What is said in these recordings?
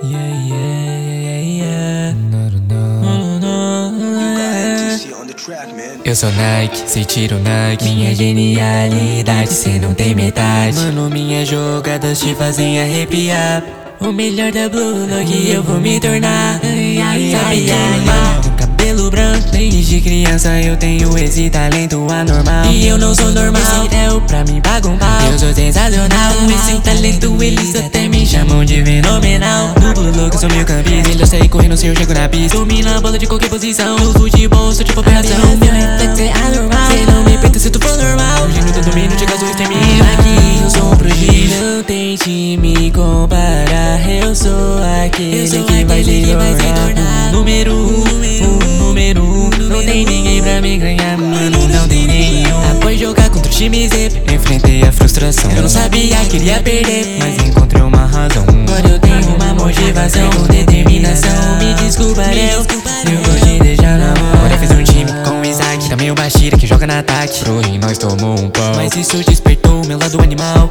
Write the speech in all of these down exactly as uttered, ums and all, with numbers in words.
yeah, yeah, yeah. No, no, no, eu sou Nike, cê tira o Nike. Minha genialidade, cê não tem metade. Mano, minhas jogadas te fazem arrepiar. O melhor da Blue Lock eu vou me tornar. Ai, ai, ai, ai, ai. Com cabelo branco, desde criança eu tenho esse talento anormal. E eu não sou normal, esse é o pra mim paga um pau. Eu sou sensacional, esse talento eles até me chamam de fenomenal. No Blue Lock eu sou meio campista, ele eu sair correndo se eu chego na pista. Domina a bola de qualquer posição, no futebol sou tipo operação. Meu reflexo é anormal, cê não me peita se tu for normal. O gênio do domínio de caso extermínio. Aqui eu sou um prodígio, não tente me comparar. Eu sou aquele, eu sou que, aquele vai que vai se tornar o número um, o número um. Não tem ninguém pra me ganhar, mano, não tem nenhum. Após jogar contra o time Z, enfrentei a frustração. Eu não sabia que iria perder, mas encontrei uma razão. Agora eu tenho uma motivação, com determinação. Me desculpa, eu, eu vou te deixar na mão. Agora fiz um time com o Isaac, também o Bashira que joga no ataque. Pro rim nós tomou um pau, mas isso despertou o meu lado animal.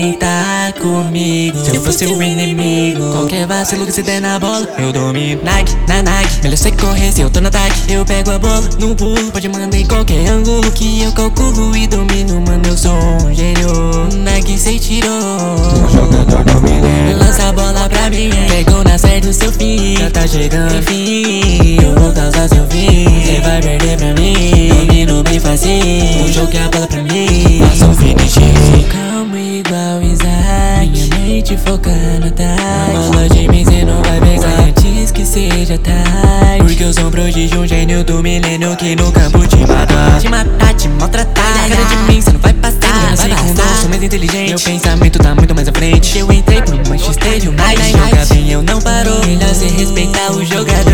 Tenta comigo, se eu fosse o inimigo. Qualquer vacilo que se der na bola, eu domino. Nike, na Nike, melhor você correr se eu tô no ataque. Eu pego a bola num pulo, pode mandar em qualquer ângulo que eu calculo e domino, mano, eu sou um gênio. Nike cê tirou, o jogador do milênio. Lança a bola pra mim, pegou na certa o seu fim. Já tá chegando, enfim, eu vou causar seu fim. Cê vai perder pra mim, domino bem facinho. O jogo é a bola pra mim, faça um finish. Calmo igual Isaac, minha mente focando no ataque. Bola de mim cê não vai pegar antes que seja tarde. Porque eu sou um prodígio, um gênio do milênio que no campo te matar. Te matar, te maltratar, cara de mim cê não vai passar. Não vai passar, sou mais inteligente, meu pensamento tá muito mais à frente. Eu entrei pro Manchester United, joga bem eu não parou. Melhor cê respeitar o jogador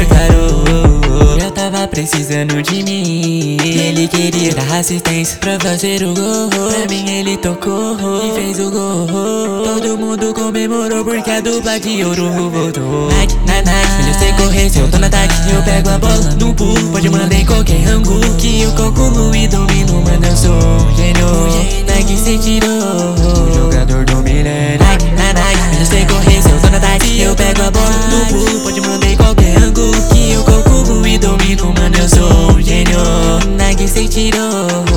parou. Eu tava precisando de mim, ele queria dar assistência pra fazer o gol. Pra mim ele tocou e fez o gol. Todo mundo comemorou porque a dupla de ouro voltou. Nike, na Nike, melhor cê correr se eu tô no ataque. Eu pego a bola no pulo, pode mandar em qualquer ângulo que eu calculo e domino, mano, eu sou um gênio. Nike cê tirou, o jogador do milênio. Nike, na Nike, melhor cê correr se eu tô no ataque. Eu pego a bola no pulo, pode mandar em qualquer ângulo que eu calculo e domino, mano, eu sou um gênio. Nike cê tirou.